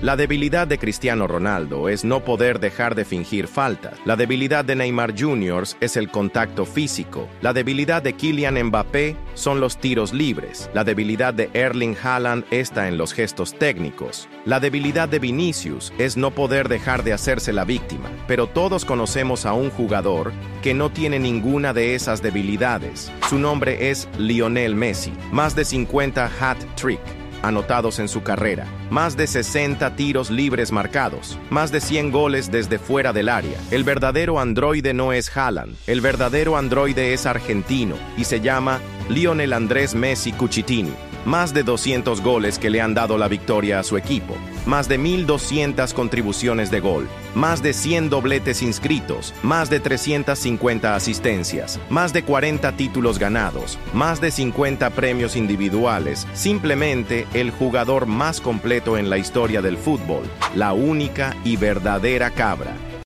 La debilidad de Cristiano Ronaldo es no poder dejar de fingir faltas. La debilidad de Neymar Jr. es el contacto físico. La debilidad de Kylian Mbappé son los tiros libres. La debilidad de Erling Haaland está en los gestos técnicos. La debilidad de Vinicius es no poder dejar de hacerse la víctima. Pero todos conocemos a un jugador que no tiene ninguna de esas debilidades. Su nombre es Lionel Messi. Más de 50 hat-trick anotados en su carrera, más de 60 tiros libres marcados, más de 100 goles desde fuera del área. El verdadero androide no es Haaland, el verdadero androide es argentino y se llama Lionel Andrés Messi Cucitini. Más de 200 goles que le han dado la victoria a su equipo, más de 1.200 contribuciones de gol, más de 100 dobletes inscritos, más de 350 asistencias, más de 40 títulos ganados, más de 50 premios individuales, simplemente el jugador más completo en la historia del fútbol, la única y verdadera cabra.